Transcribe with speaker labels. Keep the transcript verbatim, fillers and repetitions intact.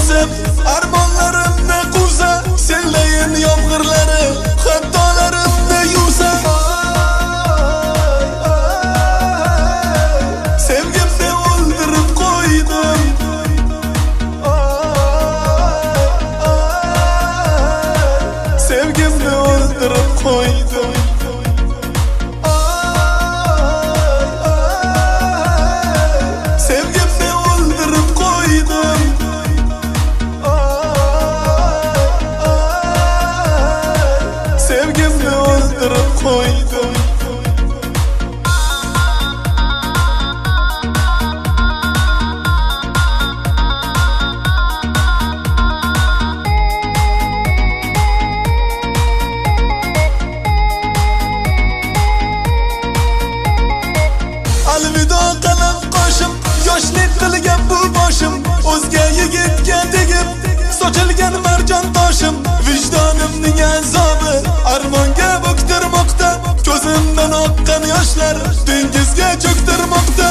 Speaker 1: ezib, armonlarimni quvsa, sellayin yomg'irlari xatolarimni yuvsa. Sevgimni o'ldirib qo'ydim. Sevgimni o'ldirib qo'ydim. Sevgimni o'ldirib qo'ydim. Sevgimni o'ldirib qo'ydim. Alvido qalam qoshim, yoshlik qilgan bu boshim, o'zga yigitga tegib sochilgan marjon toshim. Vijdonimning azobi armonga bo'ktirmoqda, ko'zimdan oqqan yoshlar dengizga cho'ktirmoqda.